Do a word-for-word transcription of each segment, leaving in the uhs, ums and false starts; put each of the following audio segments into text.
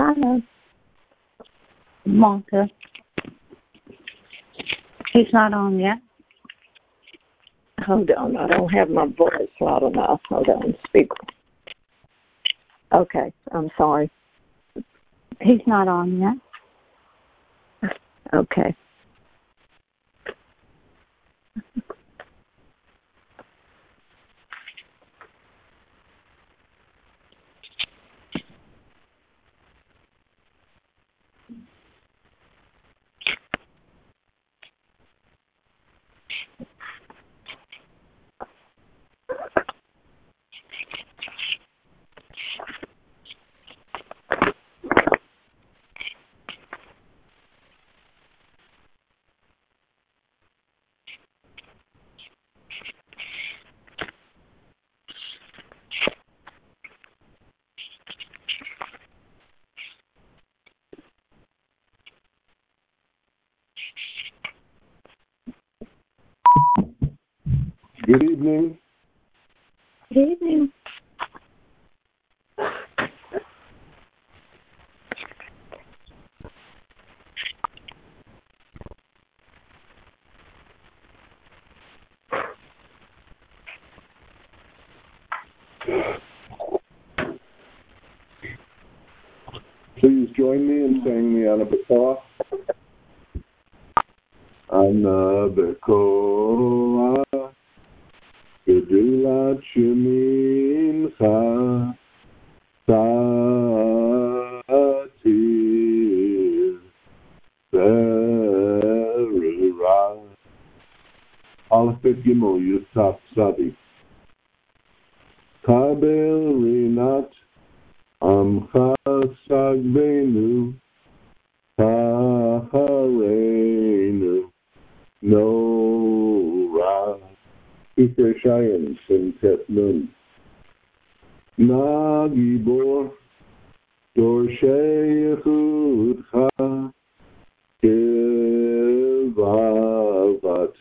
Hi, Monka. He's not on yet. Hold on, I don't have my voice loud enough. Hold on, speaker. Okay, I'm sorry. He's not on yet. Okay. Good evening. Good evening. Please join me in saying the Anabakoa. Anabakoa, Gedulat Shemincha, Satir, Serira, Aleph Gimel Yusaf Sadi, Kabel Rinat, Amcha Sagbenu, Tahareinu, Nora, Iker Shayan, Sintet Nun, Nagibor, Dorshei Yechudcha, Kivavat,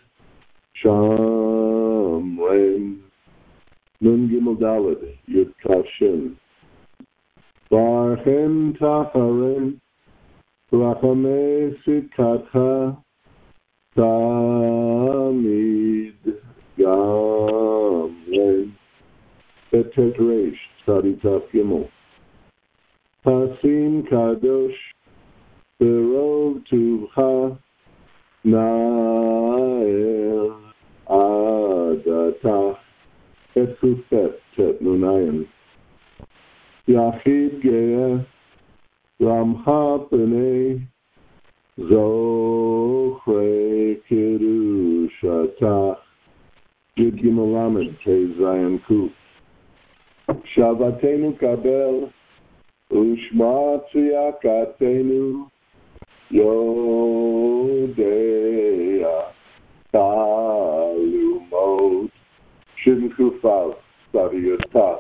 Shamrein, Nun Gimel Daled, Yud Kashin, Barchem Tacharem, Rachamei Sikatcha, Tamid Gamren, Betet Reish, Tzadi Taf Gimel, Tasim Kadosh, Berov Tuvcha, Nael Adatach, Etzufet Tet Nunayan, Yachid Geah, Ramcha Pnei, Zochre Kirushatach, Yud Gimel Lamed, Kei Zayin Kuf, Shavatenu Kabel, Ushma Tziyakatenu, Yodea, Talumot, Shin Kufav, Sariyotah.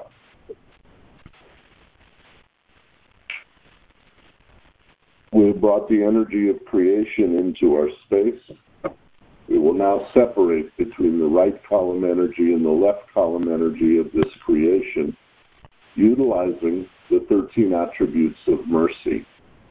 We have brought the energy of creation into our space. We will now separate between the right column energy and the left column energy of this creation, utilizing the thirteen attributes of mercy.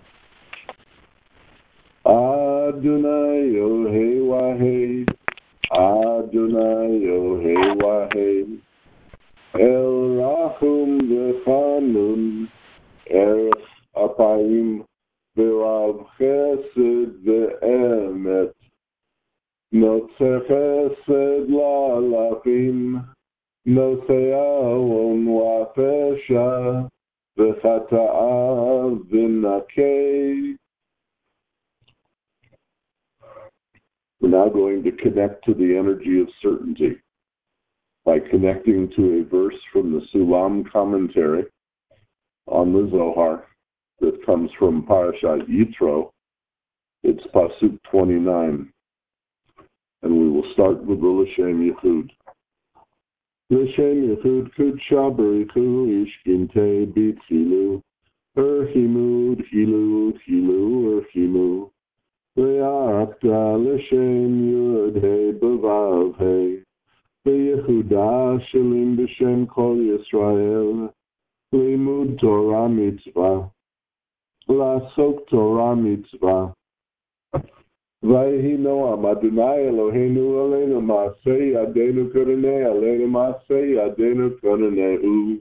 Adonai Yohei Wahei, Adonai Yohei Wahei, El Rachum V'Chanun, Erech Apayim, V'Rav Chesed V'Emet, Notzer Chesed La'alachim, Nosei Avon V'Pesha, V'Chata'ah V'Nakei. We're now going to connect to the energy of certainty by connecting to a verse from the Sulam commentary on the Zohar that comes from Parashat Yitro. It's Pasuk twenty-nine. And we will start with the L'Shem Yichud. L'Shem Yichud Kudsha Barichu Ishkinte Bitzilu Erhimu Dchilu Dchilu Erhimu Ve'akta L'Shem Yud Hei B'Vav Hei Ve'yehuda Shelim B'Shem Kol Yisrael Limud Torah Mitzvah לעסוק תורה מצווה. ויהי נועם אדוני אלוהינו עלינו מעשה ידינו כוננה עלינו מעשה ידינו כוננהו.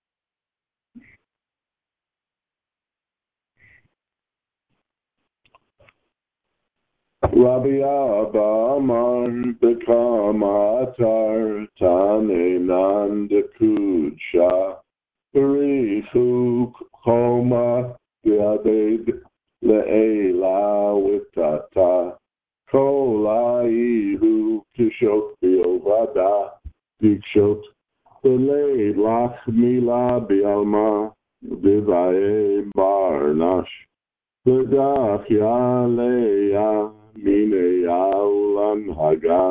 רבי אבא אמר בכמה אתר תנינן דקודשה בריחו חומה ידד לעילה ותתה כל היהו קשות ביובדה תקשות ולד לך מילה בעלמה דבעי ברנש ודח יעליה מיני העולם הגה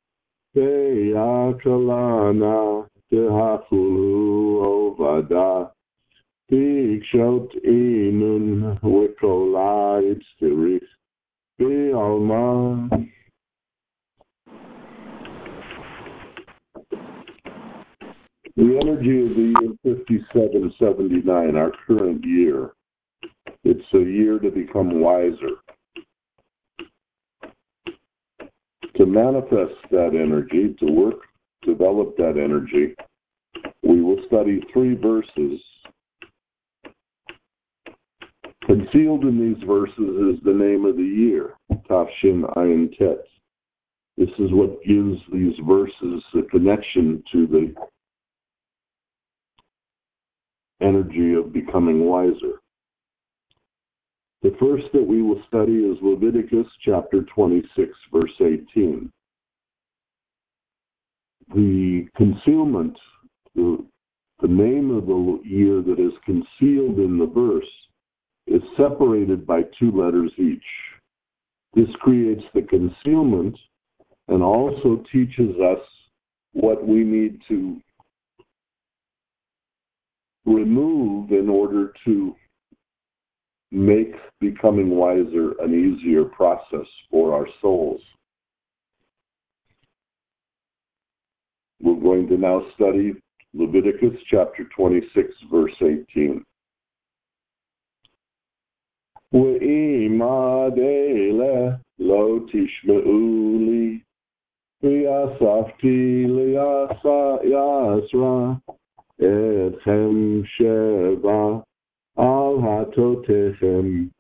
ויקלנה תהפולו עובדה תקשות אינון וקולה הצטריך בעלמה. The energy of the year fifty-seven seventy-nine, our current year, it's a year to become wiser. To manifest that energy, to work, develop that energy, we will study three verses. Concealed in these verses is the name of the year, Tafshin Ayin Tet. This is what gives these verses the connection to the energy of becoming wiser. The first that we will study is Leviticus chapter twenty-six, verse eighteen. The concealment, the, the name of the year that is concealed in the verse, is separated by two letters each. This creates the concealment and also teaches us what we need to remove in order to make becoming wiser an easier process for our souls. We're going to now study Leviticus chapter twenty-six, verse eighteen. Ve'imad ele lo tishma'u li v'yasafti liyasa yasra etchem sheva al hatotechem.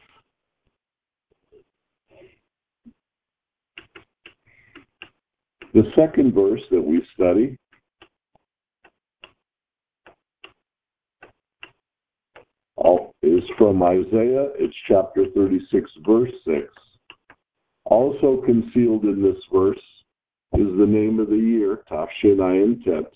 The second verse that we study is from Isaiah. It's chapter thirty-six, verse six. Also concealed in this verse is the name of the year, Tafshin Ayin Tet.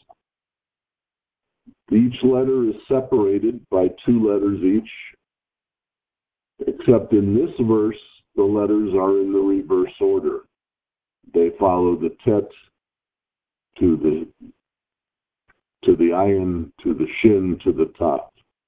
Each letter is separated by two letters each, except in this verse, the letters are in the reverse order. They follow the Tet to the to the Ayin, to the Shin, to the Tav.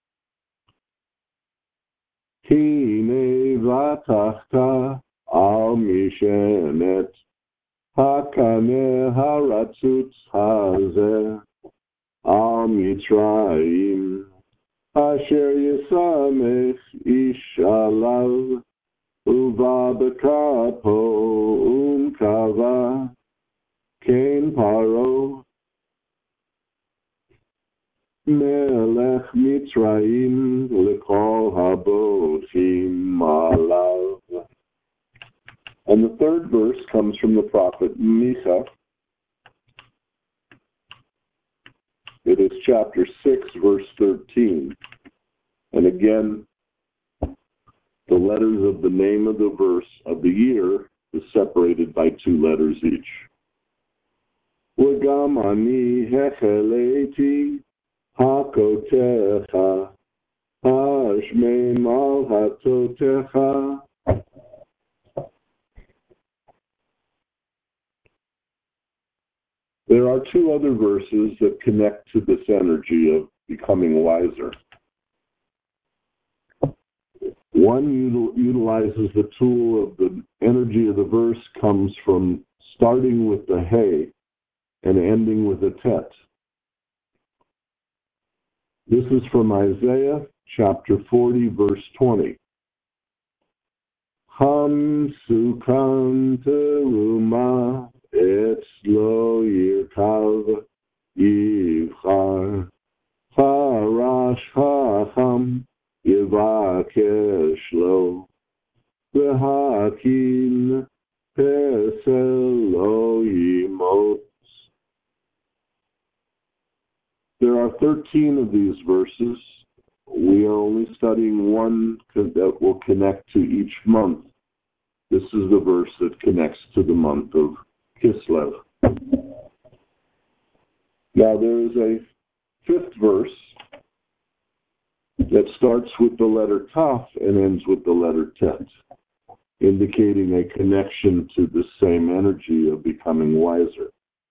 Hine vatachta al mishenet hakane haratzutz hazeh al mitzrayim asher yisamech ish alav uva bekapo umkava ken paro melech mitzrayim lekol habotim alav. And the third verse comes from the prophet Micah. It is chapter six, verse thirteen. And again, the letters of the name of the verse of the year is separated by two letters each. V'gam ani hecheleti hakotecha hashmeim al hatotecha. There are two other verses that connect to this energy of becoming wiser. One util- utilizes the tool of the energy of the verse comes from starting with the Hey and ending with a Tet. This is from Isaiah chapter forty, verse twenty. Ham sukan teruma et lo yirkav yivchar harash hacham yivakesh lo lehakin pesel lo yimot. There are thirteen of these verses. We are only studying one that will connect to each month. This is the verse that connects to the month of Kislev. Now there is a fifth verse that starts with the letter Taf and ends with the letter Tet, indicating a connection to the same energy of becoming wiser.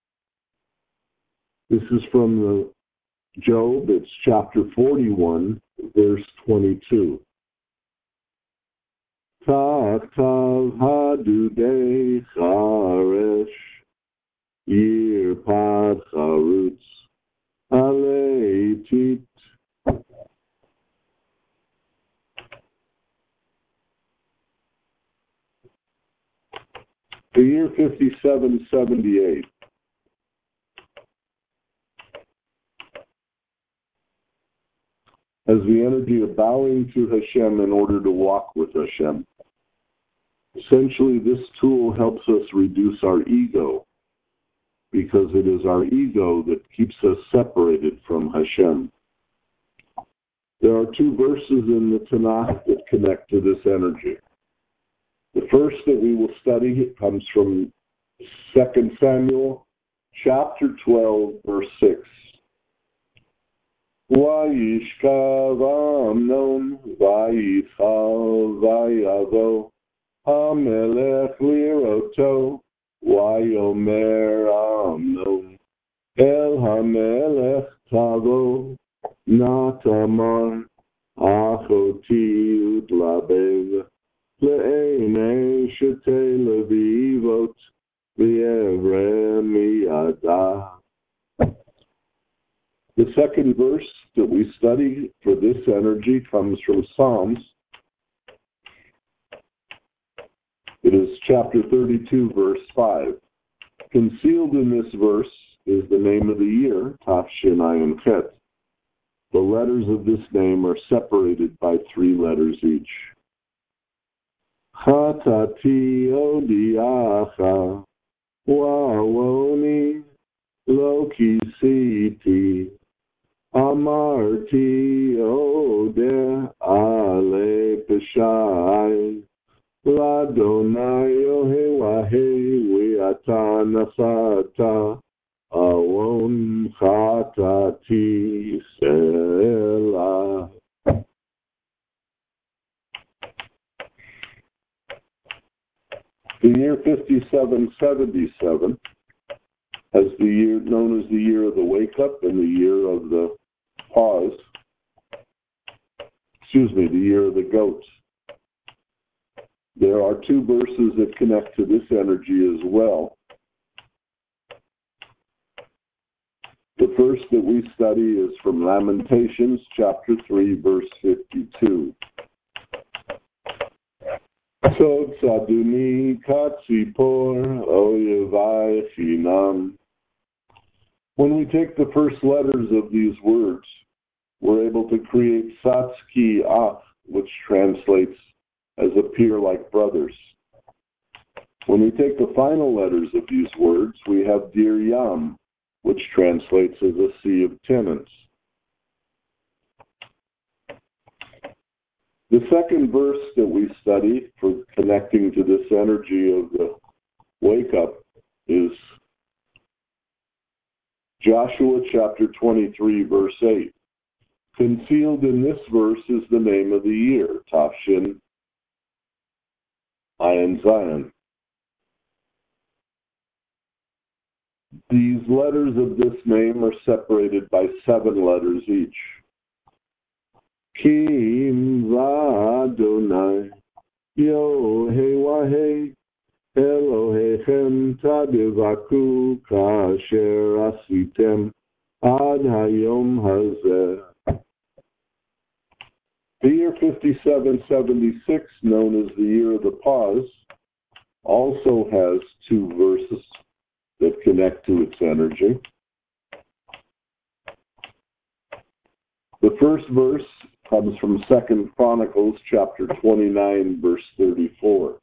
This is from the Job, it's chapter forty-one, verse twenty-two. Taktav hadudei charesh, yirpad charutz, aleitit. The year fifty-seven seventy-eight. As the energy of bowing to Hashem in order to walk with Hashem. Essentially, this tool helps us reduce our ego, because it is our ego that keeps us separated from Hashem. There are two verses in the Tanakh that connect to this energy. The first that we will study comes from Second Samuel, chapter twelve, verse six. Vayishkav Amnon, Vayichal, Vayavo, Hamelech Liroto, Vayomer Amnon, El Hamelech Tavo, Natamar, Achoti Udlabev, Le'enei Shetei Levivot, V'yevre Miyada. The second verse that we study for this energy comes from Psalms. It is chapter thirty-two, verse five. Concealed in this verse is the name of the year, Tafshin Ayin Chet. The letters of this name are separated by three letters each. Chatati odiacha, wa'awoni lo kisiti. Amarti ode ale peshai, Ladonai yohewahe weata nasata, awon chatati selah. The year fifty-seven seventy-seven as the year known as the year of the wake-up and the year of the pause. Excuse me, the year of the goat. There are two verses that connect to this energy as well. The first that we study is from Lamentations, chapter three, verse fifty-two. So tzaduni katzipor oyevai chinam. When we take the first letters of these words, we're able to create Satski Ach, which translates as appear like brothers. When we take the final letters of these words, we have Dir Yam, which translates as a sea of tenants. The second verse that we study for connecting to this energy of the wake-up is Joshua chapter twenty-three, verse eight. Concealed in this verse is the name of the year, Tafshin Ayin Zion. These letters of this name are separated by seven letters each. Kim v'Adonai Yohei Elohechem tadivaku kasher asitem ad hayom hazeh. The year fifty-seven seventy-six, known as the year of the pause, also has two verses that connect to its energy. The first verse comes from Second Chronicles chapter twenty-nine, verse thirty-four.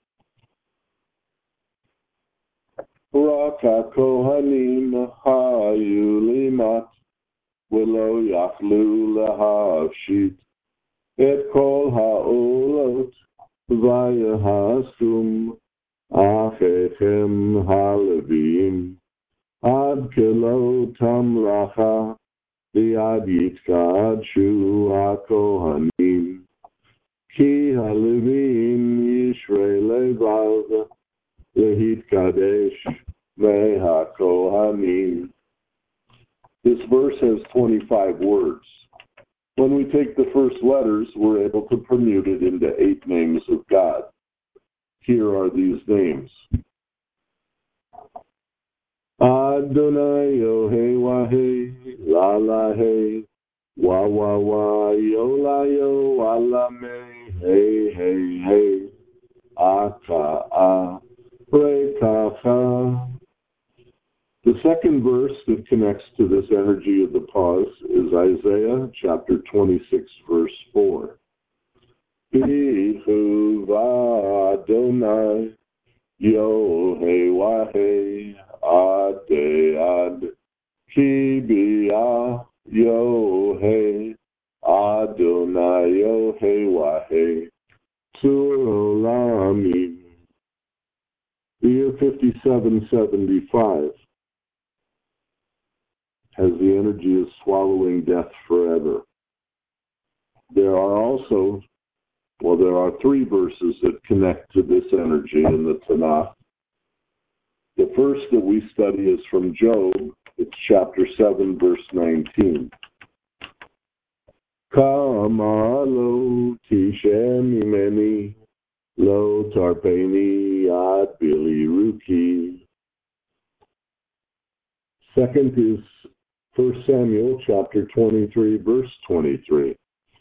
Raka kohanim hayulimat v'lo yachlu lahavshit et kol ha'olot v'yahasum achechem halevim ad kelo tamlacha v'ad yitkadshu hakohanim ki halevim yishrei levav lehit kadesh mehakohanim. This verse has twenty-five words. When we take the first letters, we're able to permute it into eight names of God. Here are these names. Adonai Yohei Wahei La La Hei Wa Wa Wa Yo La Yo Wa La Me Hey Hey Hey Aka A Rekacha. The second verse that connects to this energy of the pause is Isaiah chapter twenty-six, verse four. Behuva Adonai Yohei Wahei Adead Ki Bia Yohei Adonai Yohei Wahei Turolamim. The year fifty-seven seventy-five has the energy of swallowing death forever. There are also, well, there are three verses that connect to this energy in the Tanakh. The first that we study is from Job. It's chapter seven, verse nineteen. Kama lo tishem imeni lo tarpeni ad bili ruki. Second is First Samuel chapter twenty-three, verse twenty-three.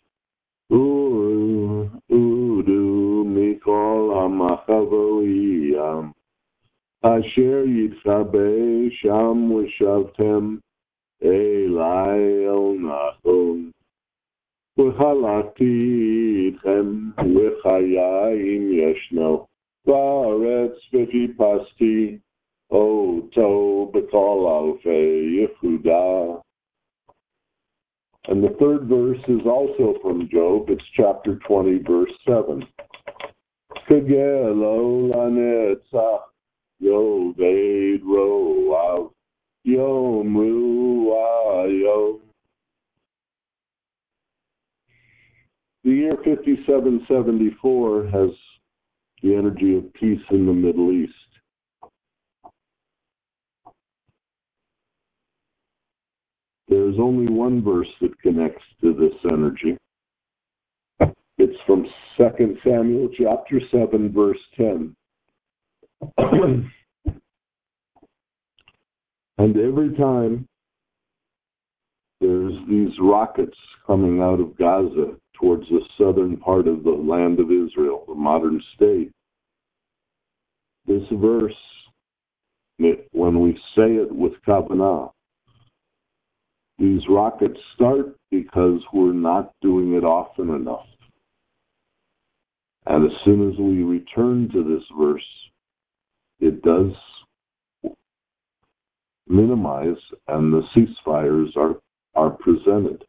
Uru udu mikol hamachavoiyam asher yitchabe sham v'shavtem elai el nachon v'chalakti itchem v'chayayim yeshno v'aretz v'chipasti Oto b'kol alfei Yehuda. And the third verse is also from Job. It's chapter twenty, verse seven. Kegelo lanetzach yoved roav yomru ayo. The year fifty-seven seventy-four has the energy of peace in the Middle East. There's only one verse that connects to this energy. It's from Second Samuel chapter seven, verse ten. And every time there's these rockets coming out of Gaza towards the southern part of the land of Israel, the modern state, this verse, when we say it with Kavanah, these rockets start because we're not doing it often enough. And as soon as we return to this verse, it does minimize and the ceasefires are, are presented.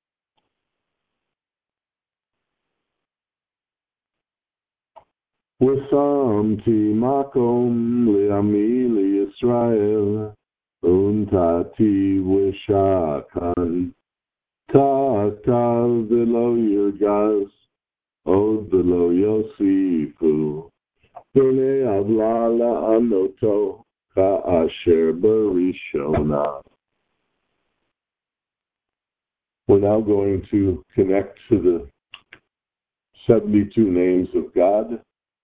Wasamti makom li'ami li'Yisrael Untati wishakan Ta'atav v'lo yirgaz Od v'lo yosifu V'nei avla la'anoto Ka'asher barishona. We're now going to connect to the seventy-two names of God,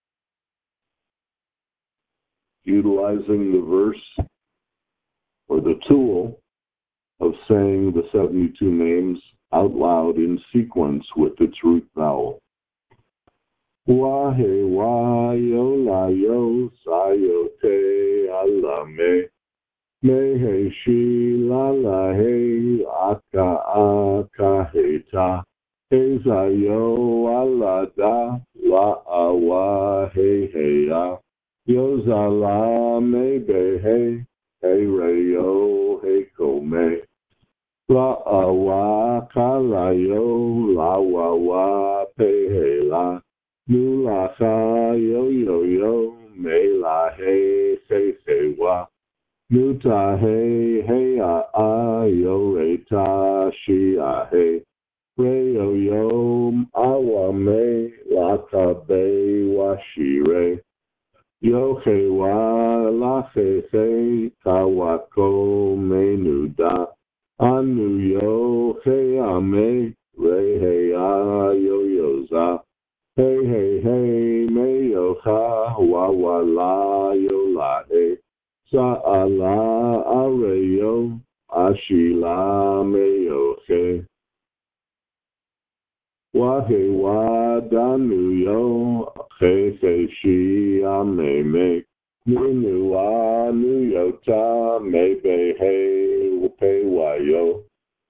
utilizing the verse or the tool of saying the seventy-two names out loud in sequence with its root vowel. Wa he wa yo la yo sa yo te ala me. Me he she la la he aka aka he ta. He za yo ala da la a wa he he ya. Yo za la me be he. He re yo he ko me. La a wa ka la yo la wa wa pe he la. Nu la ka yo yo yo me la he he he wa. Nu ta he he a a yo re ta shi a he. Re yo yo a wa me la ka be wa shi re. Yo he wa la he he ka wa ko me nu da. Anu yo he a me re he a yo yo za. Hey, hey, hey, me yo ha, wa wa la yo la he. Sa a la a re yo, a shi la me yo he. Wa he wa da nu yo, he he shi a me me. Nu nu a nu yo ta, me be he, pe wa yo.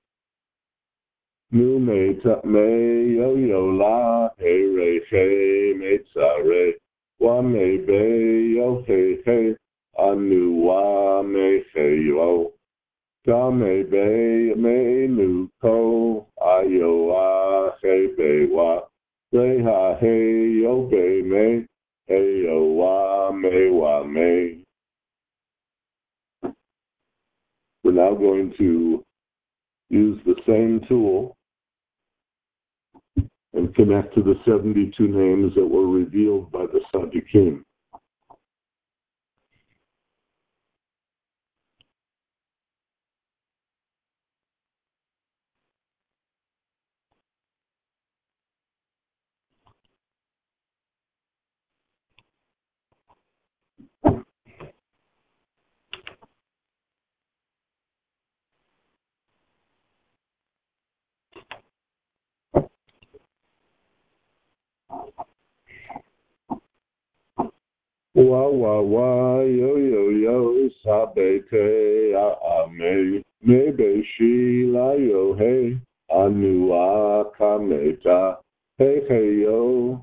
Nu me ta me yo yo la he re he me ta re wa me be yo he he anu wa me he yo ta me be me nu ko ayo a he be wa re ha he yo be me he yo wa me wa me. We're now going to use the same tool and connect to the seventy-two names that were revealed by the Tzaddikim. Wa wa wa yo yo yo sabe te a a me me be shi la yo he anu a ka me ta he he yo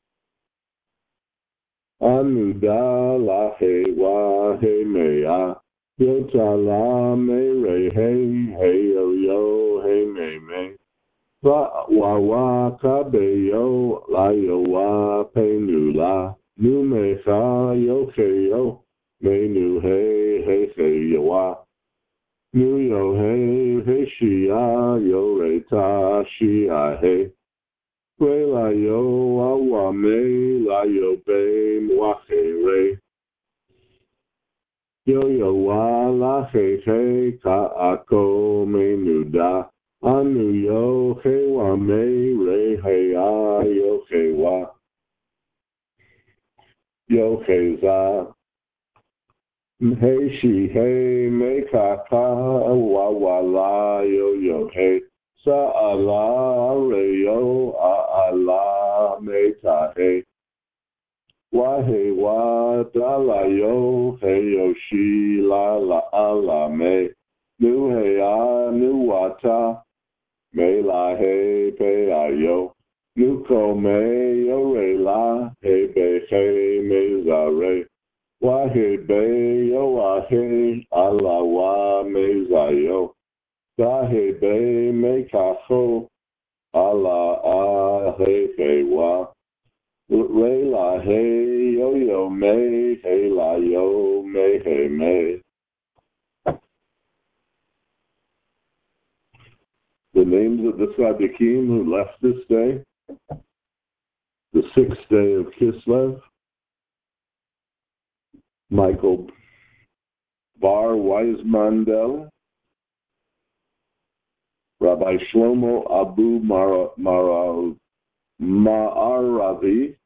anu da la he wa he me a yo ta la me re he he yo yo he me me wa wa wa ka be yo la yo wa pe nu la. Nu me sa yo he yo, me nu he he he yo wa. Nu yo he he shi a yo re ta shi a he. Re la yo a wa me la yo be wa he re. Yo yo wa la he he ka a ko me nu da. Anu yo he wa me re he a yo he wa. Yo he za, he she he me ka ka wa wa la yo yo he sa a la re yo a a la me ta he wa he wa da la yo he yo she la la a la me nu he a nu wa ta me la he pe a yo. Nu ko me yo re la he be he me za re wa he be yo a he a la wa me za yo da he be me ka ho a la a he he wa re la he yo yo me he la yo me he me. The names of the Tzaddikim who left this day: the sixth day of Kislev, Michael Bar Weismandel, Rabbi Shlomo Abu Mara, Mara, Ma'aravi,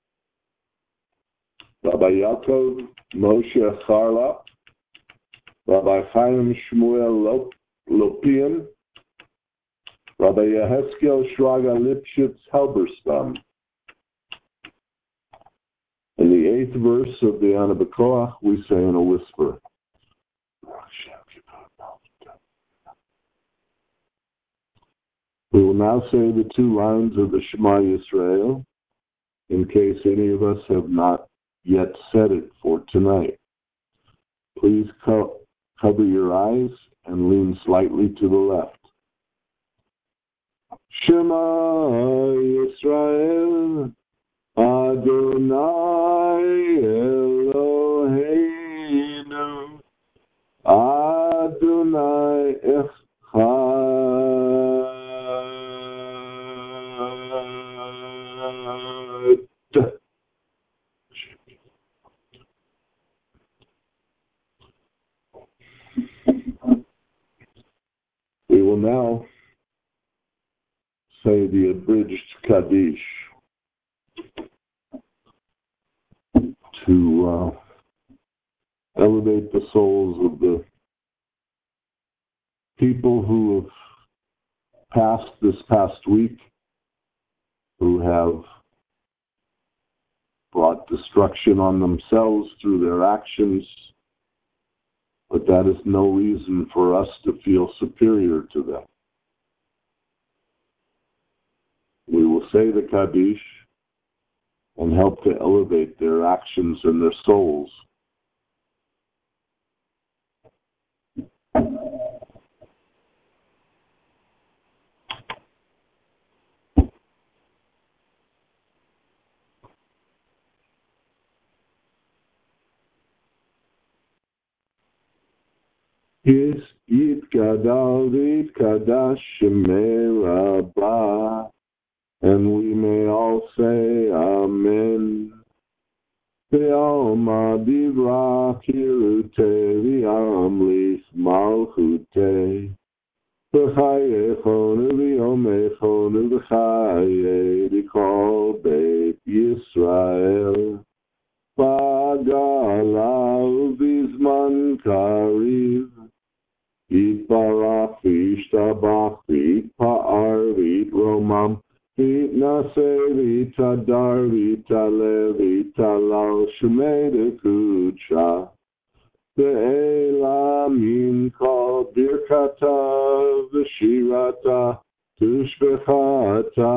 Rabbi Yaakov Moshe Charlap, Rabbi Chaim Shmuel Lopian, Rabbi Yeheskel Shraga Lipschitz Halberstam. In the eighth verse of the Ana B'Koach, we say in a whisper, we will now say the two lines of the Shema Yisrael, in case any of us have not yet said it for tonight. Please co- cover your eyes and lean slightly to the left. Shema Yisrael, Adonai Eloheinu, Adonai Echad. We will now say the abridged Kaddish to uh, elevate the souls of the people who have passed this past week, who have brought destruction on themselves through their actions, but that is no reason for us to feel superior to them. We will say the Kaddish and help to elevate their actions and their souls. Is Yitkadal Yitkadash Shemei Rabbah, and we may all say Amen. Ve'alma Divra Kirute V'amlis Malchute V'chayechon V'yomechon V'chaye V'kol Beit Yisrael V'agala V'zman Kariv Yitbarach V'yishtabach V'yitpa'ar V'yitromam V'yitnaseh V'yitadar V'yitaleh V'yitalal Shemei Dekudsha Ve'elamin Kol Birkata V'shirata Tushbechata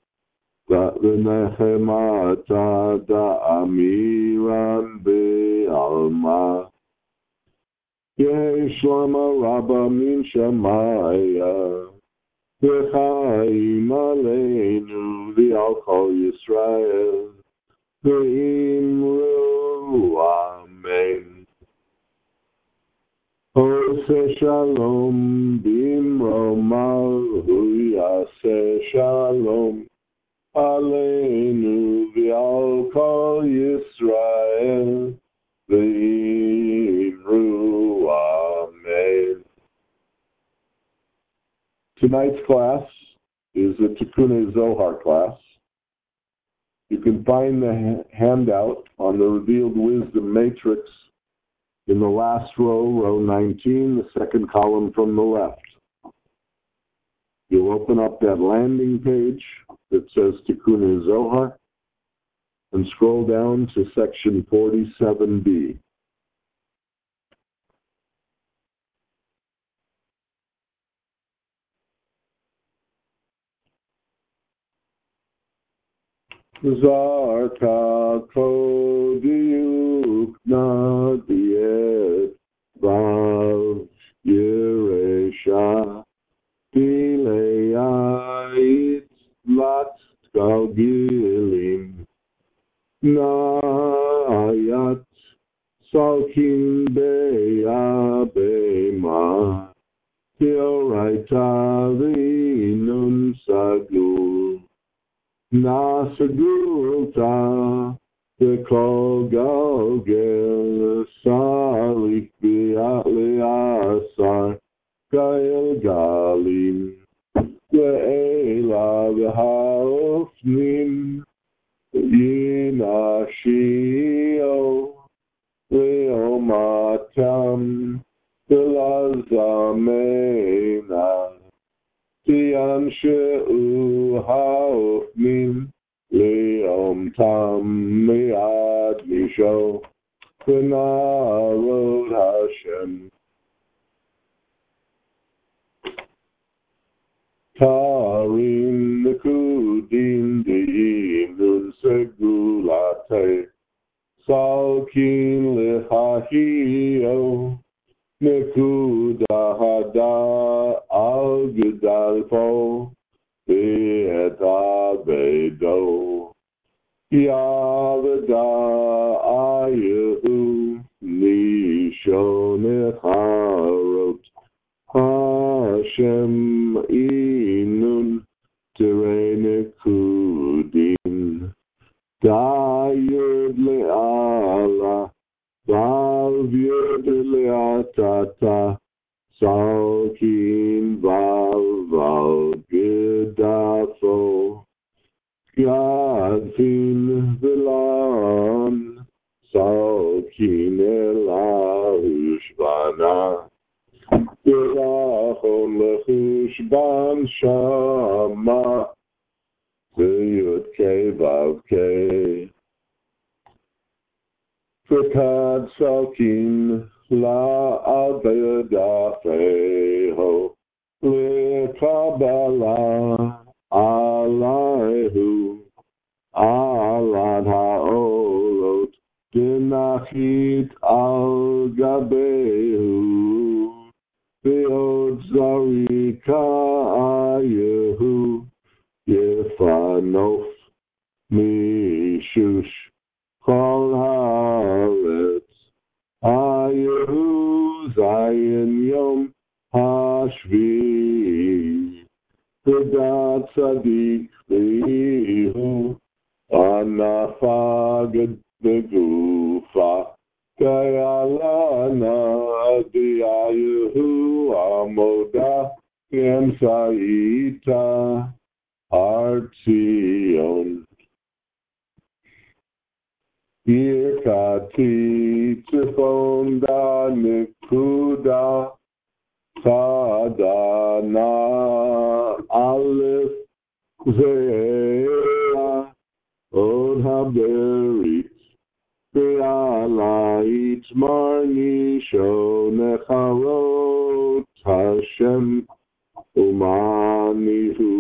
V'nechemata Da'amiran Be'alma Yehi Shlama Rabba Min Shemaya V'chaim Aleinu V'al Kol Yisrael V'imru Amen. Oseh Shalom B'imromav Yaseh Shalom Aleinu V'al Kol Yisrael V'imru Amen. Tonight's class is a Tikkun Zohar class. You can find the handout on the Revealed Wisdom Matrix in the last row, row nineteen, the second column from the left. You'll open up that landing page that says Tikkun Zohar and scroll down to section forty-seven B. Zarka Kodiukna Diet Vav Yeresha Dileyait Lat Galgilim Nayat Salkin Beya Bema Tioraita Vinum Sagul Nasagulta Tekol Galgel Salik Biatliasar Gael Galim Le'ela V'haofnim Yinashio Le'omatam Delazamena Tianshu Haonim Leom Tam Miad Misho Benarod Hashem Tarim Nekudim Diinun Segulate Salkin Lehahio Nekuda Hada Al Gedalfo Be'eta Bedo Yavada Ayahu Nishonecharot Hashem Inun Terenekudin Dayud Le'ala Val Yud Le'atata Salkin Val Val Gedafo Yadfin Vilan Salkin Elahushbana Yerachon Lechushban Shama Zeyut Kei Vav Kei Fekad Salkin La Abedafeho Lekabala Alaihu Alad Haolot Dinachit Al Gabehu Beod Zarika Ayehu Yefanof Mishush Kol Haaretz Ayehu Zayin Yom Hashvi Vedat Tzadik Behu Anafagad Begufa Kayalana Diayehu Amoda Yemsaita Artzion Yirkati Tifonda Nikuda Tadana Aleph Zera Od Haberit Be'ala Itmar Nisho Necharot Hashem Umanihu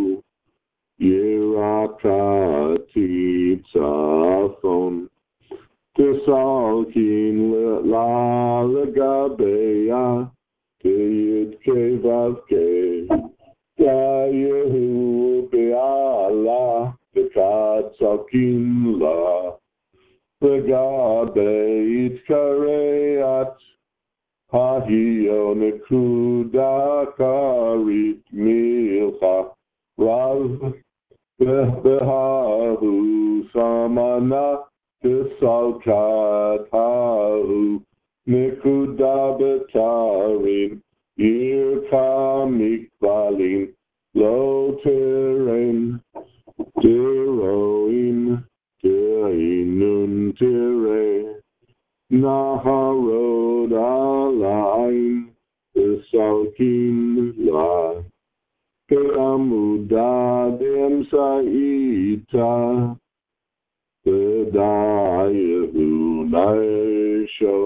Yirakati Tzafon Tesalkin La Legabeya Teyit Kevav Ke Yayehu Be'ala Tekad Salkin La Legabeit Kareat Hahio Nekuda Karit Milcha Rav Behahu Samana Tesalkat Hahu Nekuda Betarim Yirka Mikbalim Lo Terem Teroim Terinun Tere Naharod Alaim Tesalkin La Ke'amudad Emsaita Tedayehu Naisho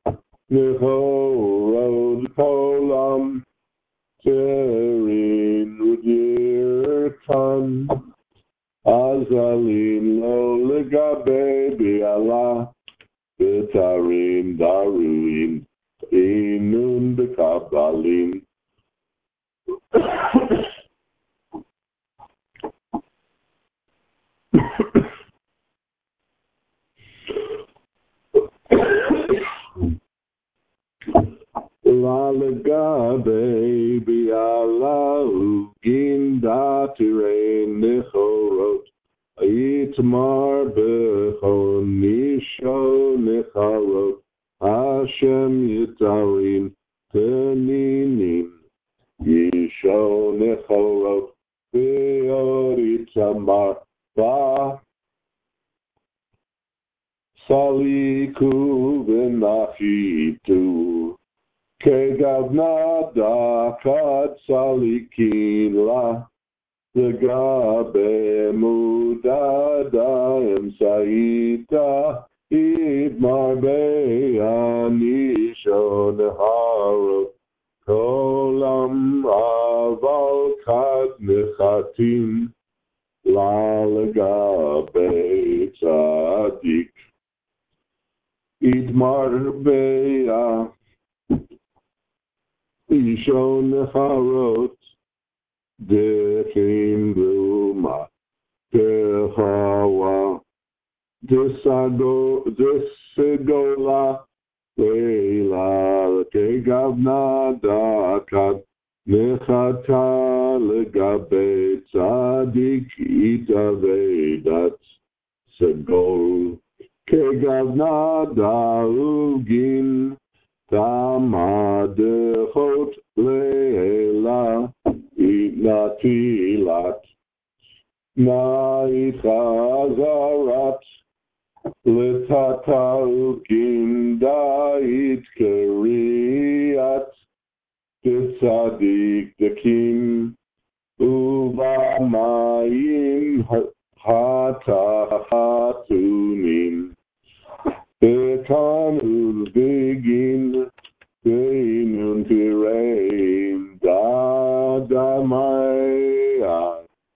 Nehorod Kolam Terin Udirkan Azalin Lo Legabe Bi'ala Betarim Daruin Inun Bekabalim La Legabe Bi'ala Uginda Tirein Nechorot Itmar Bechon Nisho Necharot Hashem Yitarim Teninim Yisho Necharot Be'od Itamar Ba Saliku V'nachitu כגבנה דקת סליקין לה, לגבי מודדה אמצעיתה, ידמר בענישון הרות, כולם אבל כד נחתים, לה לגבי צדיק. ידמר בענישון הרות, דקים בלומה, דחווה, דסגולה, לילה, כגבנה דקת, נחתה לגבי צדיק, יתאבדת סגול, כגבנה דרוגין, תמדחות לילה, נטילת, נאית חזרת, לתתלגין דאית קריאת, דצדיק דקים, ובמים התחתונים, וכאן ובגין, ואינון תיראים, דדמיה,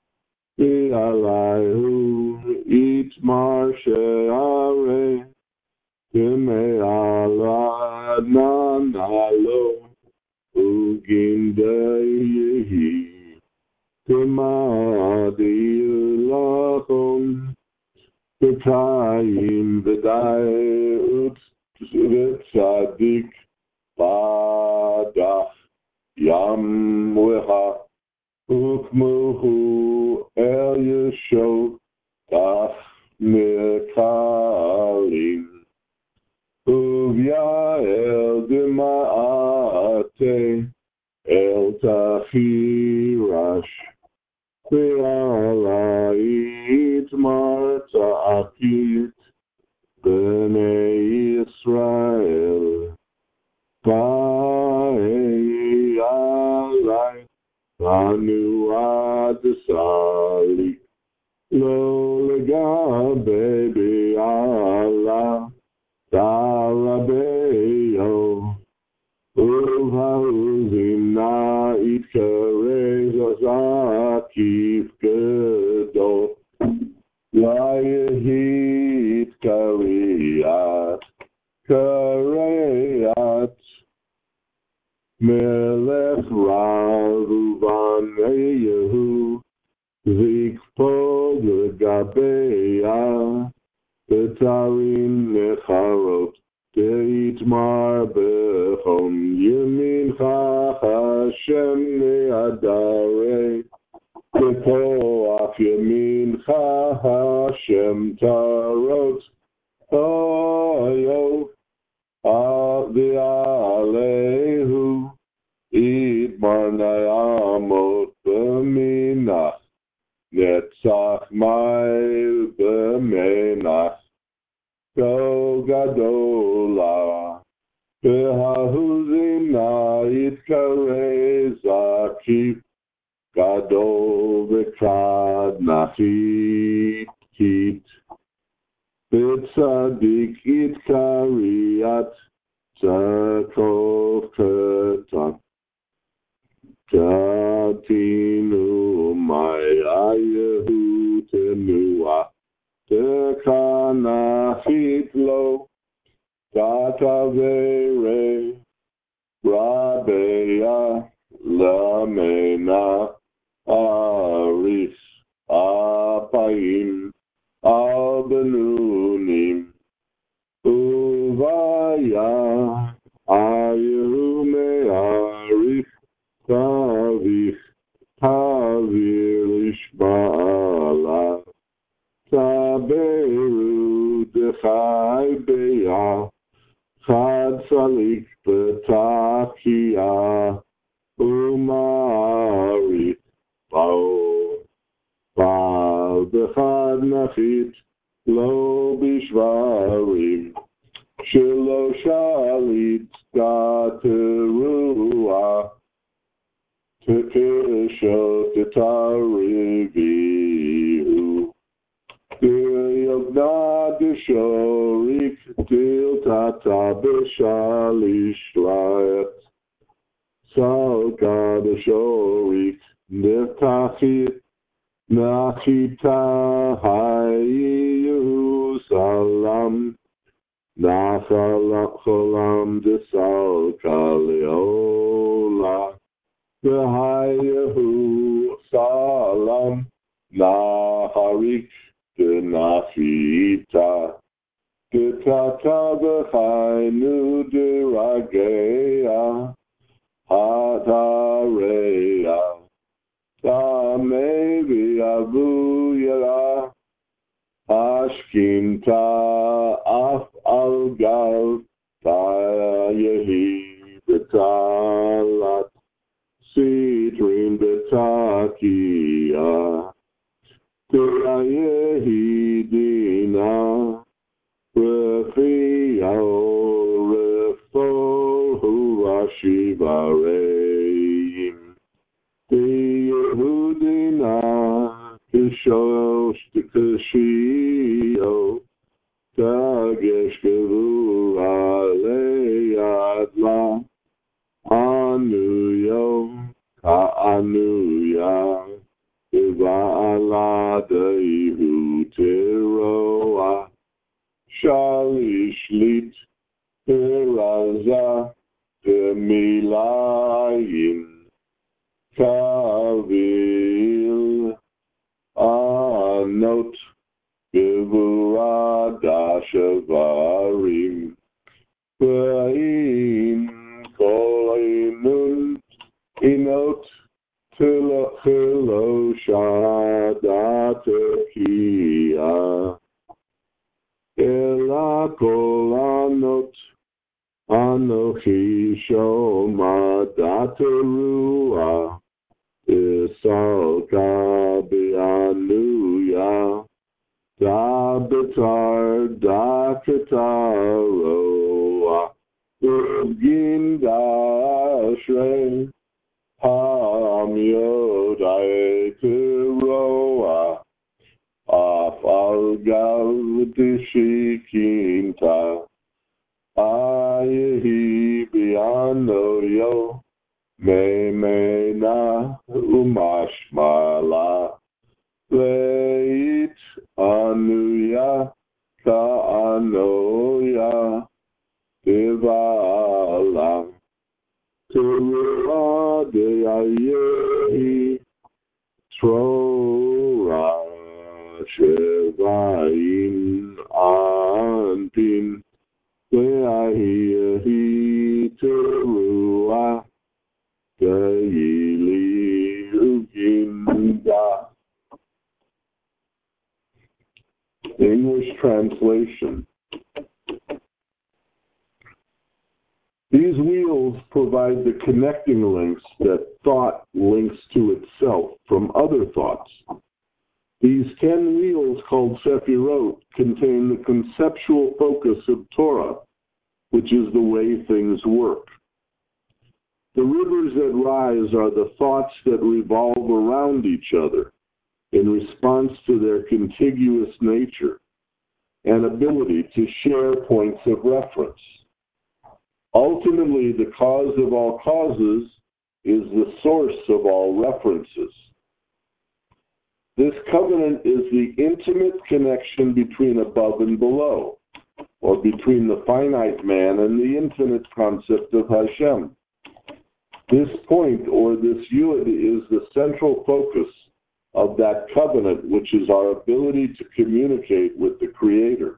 ועליהו יתמר שערי, ומעלה נעלו, וגינדי יהי, תמדי לכם, וקיים ודאות, וצדיק, בדח ים וחה, וכמוהו אל ישוק תח מקלים, וביעל דמעתה אל תחירש, ועלה יתמר צעקית בני ישראל. Bye, alai, anu adesali, lo lega baby Allah, dalabeyo, uhauzina itkereza zakif gedo, layehit kariyat, kariyat, Melech Ravuvan Yehu, Zikpod Gabeya, Betarim Necharot, Deitmar Bechom, Yemincha Hashem Neadare, Bepoach Yemincha Hashem Tarot, Oyo, Avialehu, Idmar Nayamot B'minach, Netzach Mail B'menach, Go Gadola, B'hahuzina Yitkare Zakif, Gadol V'krad Nachit Kit, B'tzadik Yitkariat, Zakov Ketan, Katinu Mayayehu Tenua, Tekanachit Lo, Tatavere, Rabeya, Lamena, Aris, Apayim, Albenunim, Uvaya, Ayu Me'arif, Tavich, Tavir Ishba'ala, Taberu Dechai Beya, Chad Salik Betakia, Umari, Bao, Bao Bechad Nachit, Lo Bishvarim, Shelo shalit gaterua, tekesho tetarivihu, yogna deshorik til tata beshalish layat, salka deshorik netachit, nachita hayu salam, Nachalam desal kaliola, Behayahu salam, Naharik denafita, Detata behainu deragea, Hatareya, Tamevi abuyala, Ashkinta af algal tayehi betalat sitrim betakia tayehi dina refiyao refohu rashivareim Yehudina kishosh tikashio Tageshkevu aleyadla anuyo ka'anuya iva'aladaihu teroa shalishlit teraza demilayin kavil anot Gevurada Shavarim Ba'in Koinun Inot Tilo Shadatekia Ela Kolanot Anochi Shomadaterua Isalka Bianuya Da betar da kataroa Ginda shre Ham yodai teroa Afal gal dishikinta Ayahi biano yo Me me na umashmala Leit anuya ka anoya devalam Tura de ayehi Trora shevain antin De ayehi terua Deili uginda English translation. These wheels provide the connecting links that thought links to itself from other thoughts. These ten wheels called Sephirot contain the conceptual focus of Torah, which is the way things work. The rivers that rise are the thoughts that revolve around each other in response to their contiguous nature and ability to share points of reference. Ultimately, the cause of all causes is the source of all references. This covenant is the intimate connection between above and below, or between the finite man and the infinite concept of Hashem. This point, or this yud, is the central focus of that covenant, which is our ability to communicate with the Creator.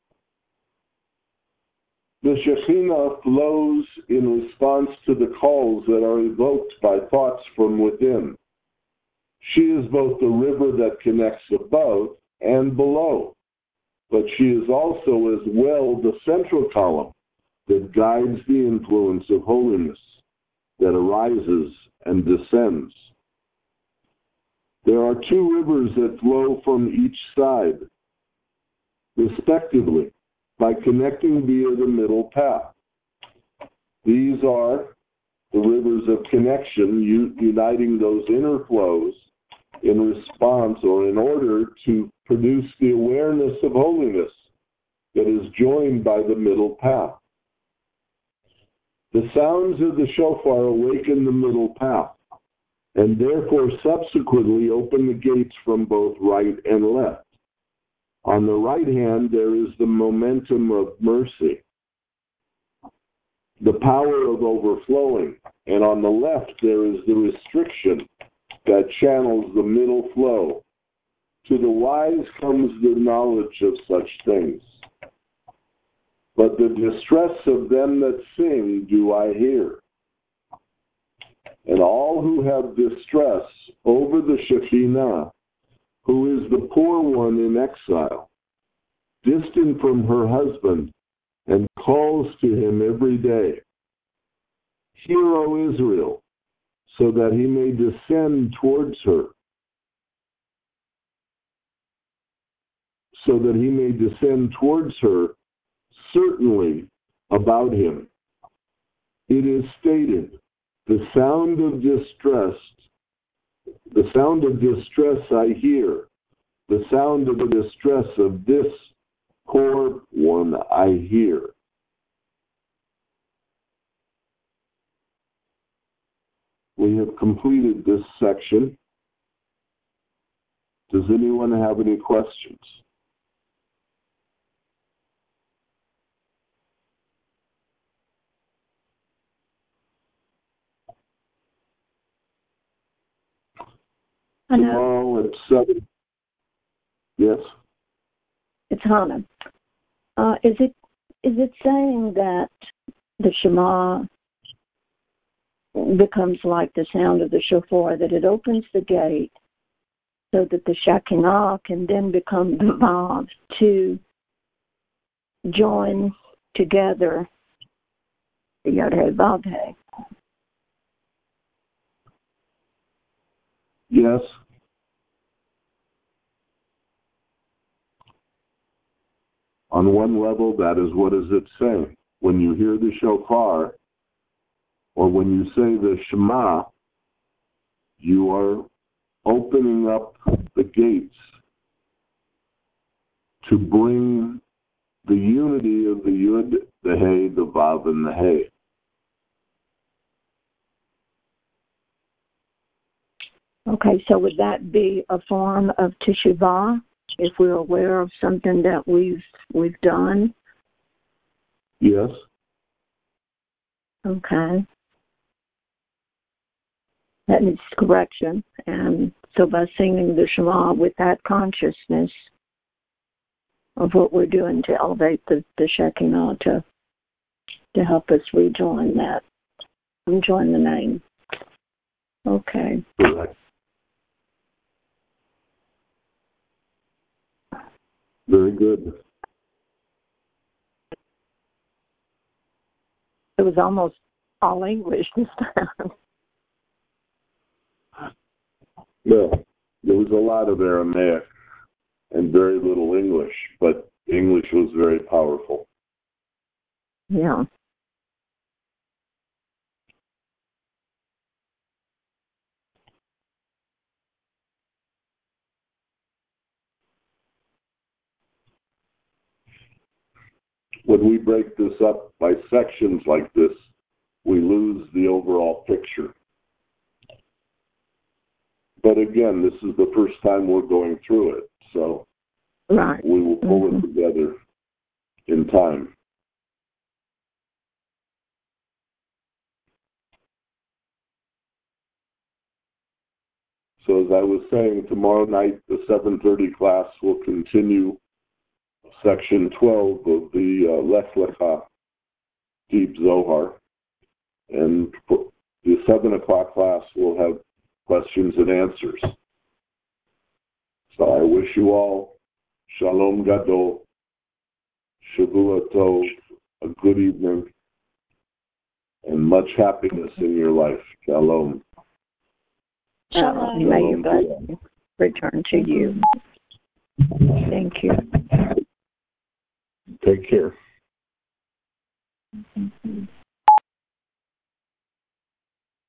The Shekhinah flows in response to the calls that are evoked by thoughts from within. She is both the river that connects above and below, but she is also as well the central column that guides the influence of holiness that arises and descends. There are two rivers that flow from each side, respectively, by connecting via the middle path. These are the rivers of connection, u- uniting those inner flows in response or in order to produce the awareness of holiness that is joined by the middle path. The sounds of the shofar awaken the middle path, and therefore subsequently open the gates from both right and left. On the right hand, there is the momentum of mercy, the power of overflowing, and on the left, there is the restriction that channels the middle flow. To the wise comes the knowledge of such things. But the distress of them that sing do I hear. And all who have distress over the Shekhinah, who is the poor one in exile, distant from her husband, and calls to him every day, hear, O Israel, so that he may descend towards her, so that he may descend towards her, certainly about him. It is stated, the sound of distress, the sound of distress I hear, the sound of the distress of this poor one I hear. We have completed this section. Does anyone have any questions? Tomorrow at seven. Yes. It's Hannah. Uh, is it is it saying that the Shema becomes like the sound of the shofar, that it opens the gate so that the Shekinah can then become the Vav to join together the Yod-Heh Vav-Heh? Yes. On one level, that is what is it saying. When you hear the shofar, or when you say the Shema, you are opening up the gates to bring the unity of the Yud, the Hey, the Vav, and the Hey. Okay, so would that be a form of teshuvah if we're aware of something that we've we've done? Yes. Okay. That needs correction. And so by singing the Shema with that consciousness of what we're doing to elevate the, the Shekinah to, to help us rejoin that, rejoin the name. Okay. Correct. Very good. It was almost all English this time. Well, there was a lot of Aramaic and very little English, but English was very powerful. Yeah. When we break this up by sections like this, we lose the overall picture. But again, this is the first time we're going through it, so right. we will pull mm-hmm. it together in time. So as I was saying, tomorrow night, the seven thirty class will continue section twelve of the uh, Lech Lecha Deep Zohar. And the seven o'clock class will have questions and answers. So I wish you all Shalom Gadol, Shavua Tov, a good evening, and much happiness in your life. Shalom. Shalom. May your blessing return to you. Thank you. Take care. Thank you.